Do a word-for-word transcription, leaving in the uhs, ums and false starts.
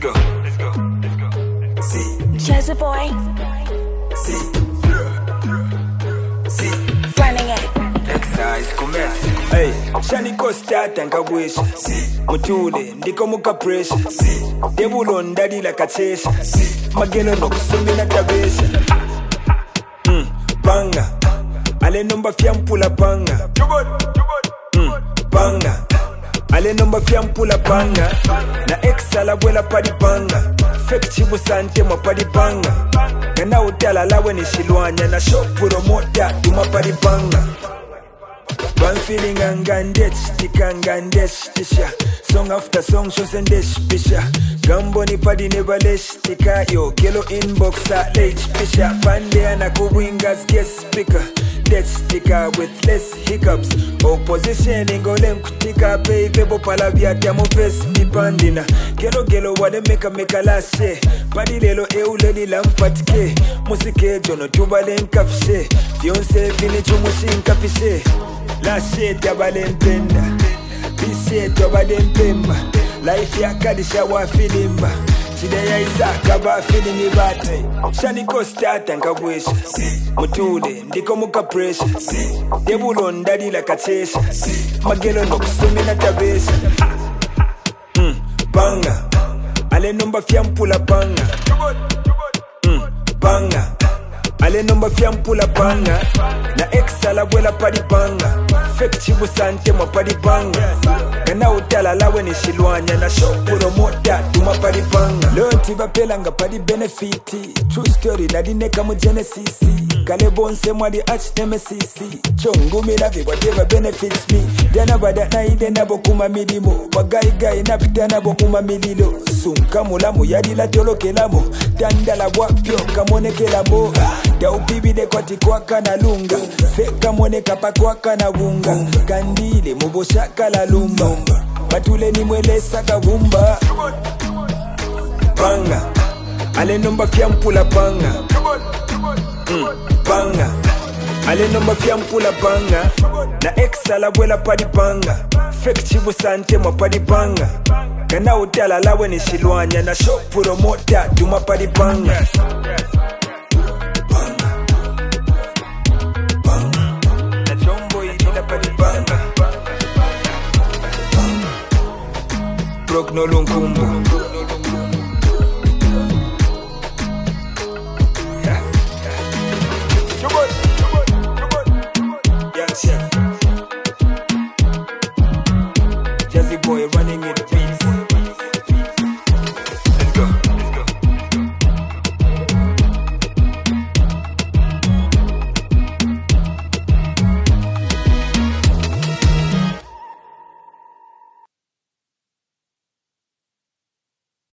go, let's go, let's go. See, Jazzy boy, see, see. running it. Exercise commence. Hey, shani ko start and kagwisha. See, mutule ndiko muka pressure. See, debulo ndadi la kachesha. See, magelo no kusumi na tabesha. Hmm, banga. Ale numba fiampula banga. Hmm, banga. Ale numba fiampula banga. Na exala wela padi banga. Fake chibu sante mwa padi banga. Kana utala lawe ni shilwanya. Na shopuro moda tuma padi banga. One feeling angandech, tikangandech, tisha. Song after song shows and dish, pisha. Gambo ni padi nevalesh, tika yo. Kilo inboxa, late, pisha. Pande anakuwingas, guest speaker. Death sticker with less hiccups. Opposition ingolem kutika baby bo palavia tiamo face dipandina. Gelo gelo wade meka meka lashe. Padi lelo euleli lampatike. Musike jono tubale nkafshe. Fionse fini chumushi nkafishe. Lashe tabale mpenda. Bishe tobade mpemba. Life ya kadisha wa filimba. Chide ya isaka ba feeling ibate. Shani ko start and kagwisha. Mutule ndiko muka pressure. Debulo ndadi la kachesha. Magelo no kusumi na tabesha. Hmm, banga. Ale numba fiampula banga. Hmm, banga. Ale numba fiampula banga. Na exala wela padi banga. Fake chibu sante mwa padi banga. Kana utala lawe ni shilwanya. Na shopuro moda tuma padi banga. Lonti bapelanga padi benefiti. True story na dineka mu genesis. Kale bonse mwadi arch nemesis. Chongumi lavi whatever benefits me. Dana bada na ide nabo kuma milimo. Wagai gai na pita nabo kuma mililo. Sunka mulamu yadi la tolo kelamo. Tandala wapyo kamone kelamo. Da ubibi de kwati kwa kana lunga. Feka mone kapa kwa kana wunga. Kandile mubosha kala lumba. Batule ni mwele saka wumba. Banga. Ale numba fiampula banga. Mm, banga. Ale numba fiampula banga. Na exala wela padi banga. Fake chibu sante mwa padi banga. Kana utala lawe ni shilwanya. Na shopuro moda tuma padi banga. Broke no lunkumbo.